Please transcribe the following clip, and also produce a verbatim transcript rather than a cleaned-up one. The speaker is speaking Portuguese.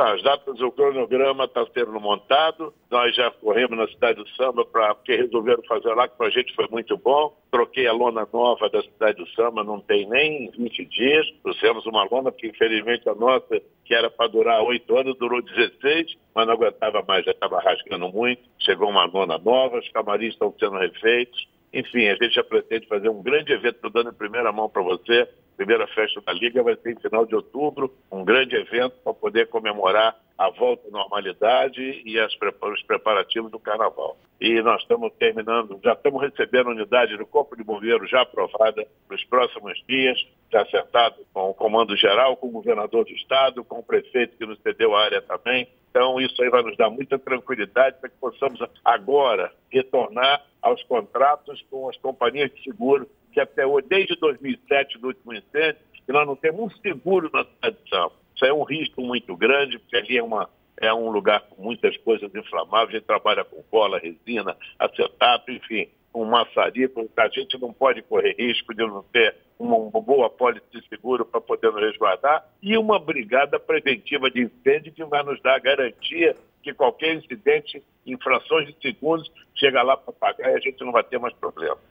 Tá, as datas, o cronograma está sendo montado, nós já corremos na Cidade do Samba, pra, porque resolveram fazer lá, que para a gente foi muito bom. Troquei a lona nova da Cidade do Samba, não tem nem vinte dias, trouxemos uma lona, porque infelizmente a nossa, que era para durar oito anos, durou dezesseis, mas não aguentava mais, já estava rasgando muito. Chegou uma lona nova, os camarins estão sendo refeitos. Enfim, a gente já pretende fazer um grande evento, estou dando em primeira mão para você. Primeira festa da Liga vai ser em final de outubro, um grande evento para poder comemorar a volta à normalidade e as, os preparativos do Carnaval. E nós estamos terminando, já estamos recebendo a unidade do Corpo de Bombeiros já aprovada nos próximos dias, já acertado com o Comando Geral, com o Governador do Estado, com o Prefeito que nos cedeu a área também. Então isso aí vai nos dar muita tranquilidade para que possamos agora retornar aos contratos com as companhias de seguro, que até hoje, desde dois mil e sete, no último incêndio, que nós não temos um seguro na Cidade de Samba. Isso é um risco muito grande, porque ali é, uma, é um lugar com muitas coisas inflamáveis, a gente trabalha com cola, resina, acetato, enfim, com maçarico, a gente não pode correr risco de não ter uma, uma boa apólice de seguro para poder nos resguardar, e uma brigada preventiva de incêndio que vai nos dar a garantia que qualquer incidente, infrações de segundos, chega lá para pagar e a gente não vai ter mais problema.